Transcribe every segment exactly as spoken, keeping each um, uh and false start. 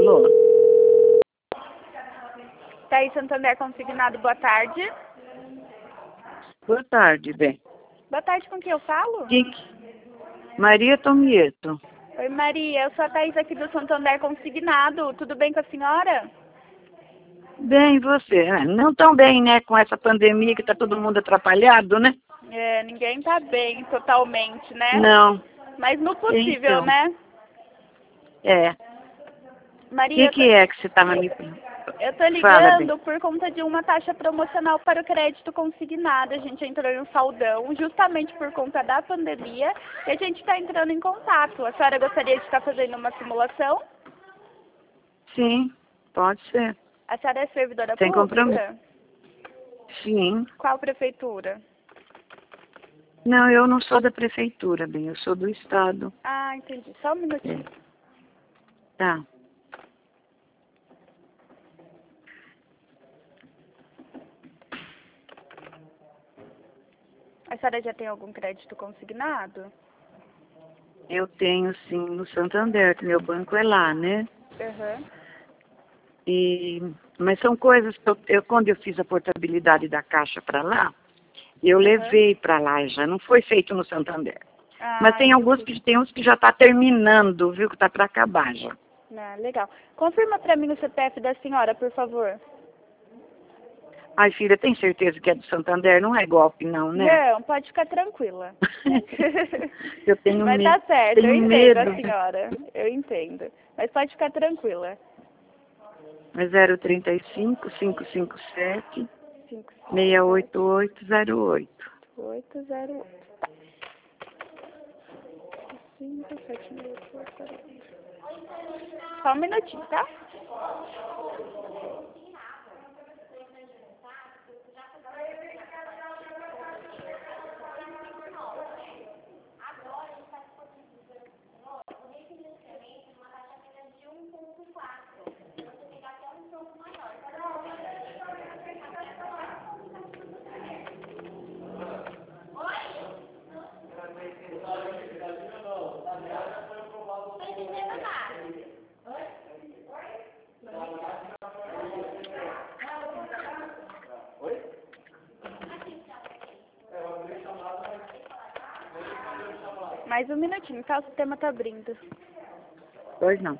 Alô? Thaís Santander Consignado, boa tarde. Boa tarde, bem. Boa tarde, com quem eu falo? Quem que... Maria Tomieto. Oi, Maria, eu sou a Thaís aqui do Santander Consignado. Tudo bem com a senhora? Bem, você? Não tão bem, né? Com essa pandemia que tá todo mundo atrapalhado, né? É, ninguém tá bem totalmente, né? Não. Mas no possível, Então, né? É. O Maria, que, que é que você tava me... eu tô Fala, bem. ligando por conta de uma taxa promocional para o crédito consignado. A gente entrou em um saldão justamente por conta da pandemia e a gente está entrando em contato. A senhora gostaria de estar fazendo uma simulação? Sim, pode ser. A senhora é servidora Sem pública? compromisso. Sim. Qual prefeitura? Não, eu não sou da prefeitura, bem, eu sou do estado. Ah, entendi. Só um minutinho. É. Tá. A senhora já tem algum crédito consignado? Eu tenho, sim, no Santander, que meu banco é lá, né? Uhum. E, mas são coisas que eu, eu, quando eu fiz a portabilidade da caixa para lá, eu Uhum. levei para lá já, não foi feito no Santander. Ah, Mas tem alguns que tem uns que já está terminando, viu, que está para acabar já. Ah, legal. Confirma para mim o C P F da senhora, por favor. Ai, filha, tem certeza que é do Santander? Não é golpe, não, né? Não, pode ficar tranquila. Eu tenho Mas medo. tá certo, Tenho eu entendo medo. a senhora. Eu entendo. Mas pode ficar tranquila. É zero trinta e cinco, quinhentos e cinquenta e sete, cinco seis oito oito zero oito. oito zero oito. cinco sete seis oito oito zero oito. Só um minutinho, tá? Mais um minutinho, tá? O sistema tá abrindo. Pois não.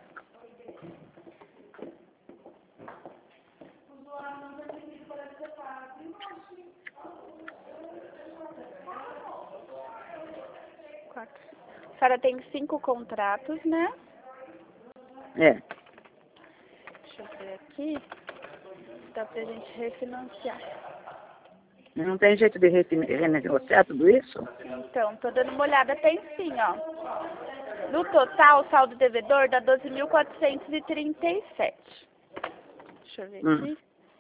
Quatro. A senhora tem cinco contratos, né? É. Deixa eu ver aqui. Dá pra gente refinanciar. Não tem jeito de renegociar tudo isso? Então, tô dando uma olhada, tem sim, ó. No total, o saldo devedor dá doze mil quatrocentos e trinta e sete. Deixa eu ver Hum. aqui.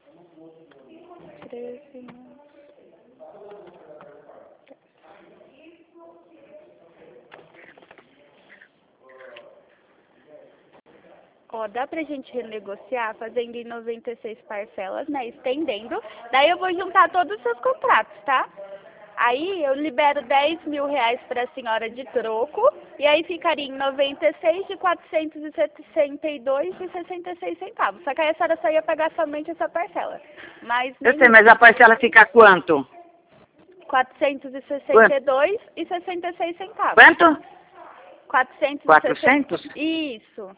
treze. Ó, dá pra gente renegociar fazendo em noventa e seis parcelas, né? Estendendo. Daí eu vou juntar todos os seus contratos, tá? Aí eu libero dez mil reais pra senhora de troco. E aí ficaria em noventa e seis de quatrocentos e sessenta e dois e sessenta e seis centavos. Só que aí a senhora só ia pagar somente essa parcela. Mas Eu nem sei, mas a parcela fica quanto? quatrocentos e sessenta e dois e sessenta e seis centavos. Quanto? quatrocentos e sessenta. Quatrocentos? Isso.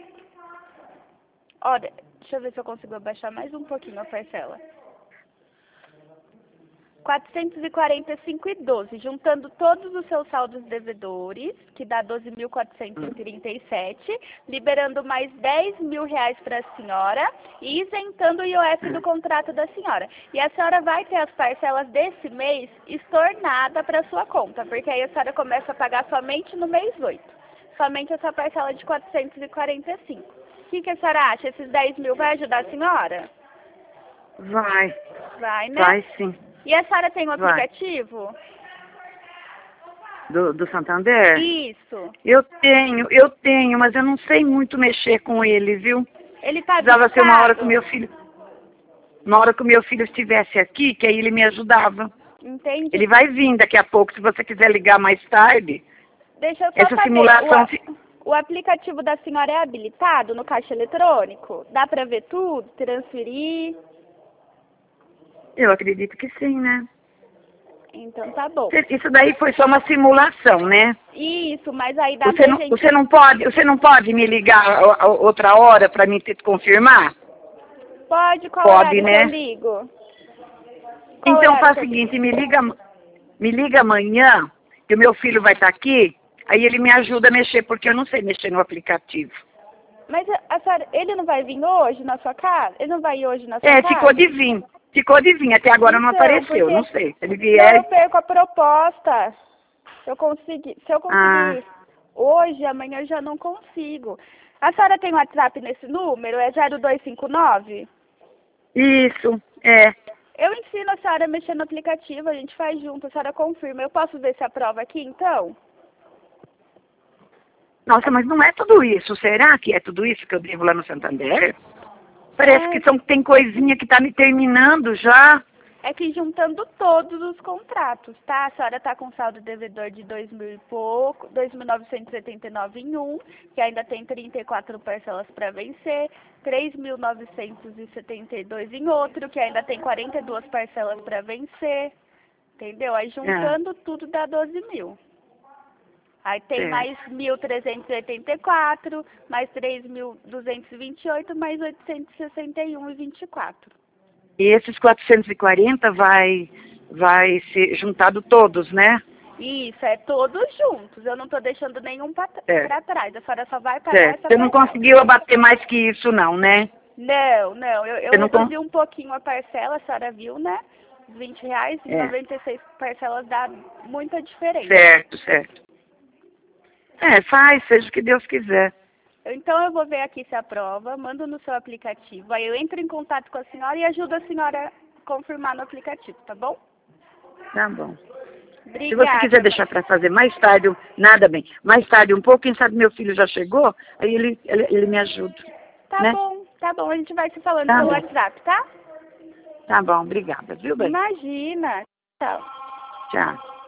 Olha, deixa eu ver se eu consigo abaixar mais um pouquinho a parcela. quatrocentos e quarenta e cinco e doze, juntando todos os seus saldos devedores, que dá doze mil quatrocentos e trinta e sete, liberando mais dez mil reais para a senhora e isentando o I O F do contrato da senhora. E a senhora vai ter as parcelas desse mês estornada para sua conta, porque aí a senhora começa a pagar somente no mês oito. Somente essa parcela de quatrocentos e quarenta e cinco. O que, que a senhora acha? Esses dez mil vai ajudar a senhora? Vai. Vai, né? Vai sim. E a senhora tem um Vai. aplicativo? Do, do Santander? Isso. Eu tenho, eu tenho, mas eu não sei muito mexer com ele, viu? Ele tá Precisava ser uma hora que o habilitado? meu filho... Uma hora que o meu filho estivesse aqui, que aí ele me ajudava. Entendi. Ele vai vir daqui a pouco, se você quiser ligar mais tarde. Deixa eu só Essa saber, simulação... o, fi- O aplicativo da senhora é habilitado no caixa eletrônico? Dá para ver tudo? Transferir? Eu acredito que sim, né? Então tá bom. Isso daí foi só uma simulação, né? Isso, mas aí dá Você pra não, gente... você não pode, você não pode me ligar a- a- outra hora para me te confirmar? Pode, qual Pode, horário né? que eu ligo? Qual Então horário faz que o eu ligo? seguinte, me liga, me liga amanhã, que o meu filho vai estar aqui, aí ele me ajuda a mexer, porque eu não sei mexer no aplicativo. Mas a, a senhora, ele não vai vir hoje na sua casa? Ele não vai ir hoje na sua É, casa? ficou de vir, ficou de vir, até agora não Então, apareceu, porque não sei. Se ele senão eu vier, perco a proposta. Se eu conseguir, se eu ah, conseguir hoje, amanhã eu já não consigo. A senhora tem WhatsApp nesse número? É zero dois cinco nove? isso, é. Eu ensino a senhora a mexer no aplicativo, a gente faz junto, a senhora confirma. Eu posso ver se aprova aqui, então? Nossa, mas não é tudo isso, será que é tudo isso que eu devo lá no Santander? Parece É, que são, tem coisinha que tá me terminando já. é que juntando todos os contratos, tá? A senhora tá com saldo devedor de dois mil e pouco, dois mil novecentos e setenta e nove em um, que ainda tem trinta e quatro parcelas para vencer, três mil novecentos e setenta e dois em outro, que ainda tem quarenta e duas parcelas para vencer, entendeu? Aí É, juntando tudo dá doze mil. Aí tem certo. mais mil trezentos e oitenta e quatro, mais três mil duzentos e vinte e oito, mais oitocentos e sessenta e um e vinte e quatro. E esses quatrocentos e quarenta vai, vai ser juntado todos, né? Isso, é todos juntos. Eu não estou deixando nenhum para Certo, trás. A senhora só vai pagar certo. essa Você não parcela. conseguiu abater mais que isso não, né? Não, não. Eu, eu Você não con... reduzi um pouquinho a parcela, a senhora viu, né? vinte reais e É, noventa e seis parcelas dá muita diferença. certo, certo. É, faz, seja o que Deus quiser. Então eu vou ver aqui se aprova, mando no seu aplicativo. Aí eu entro em contato com a senhora e ajudo a senhora a confirmar no aplicativo, tá bom? Tá bom. Se você Obrigada, quiser mãe. deixar para fazer mais tarde, eu- nada bem, mais tarde um pouco, quem sabe meu filho já chegou, aí ele, ele, ele me ajuda, Tá né? bom, tá bom. A gente vai se falando Tá pelo bom, WhatsApp, tá? tá bom, obrigada, viu, bem? Imagina. Tchau. Tchau.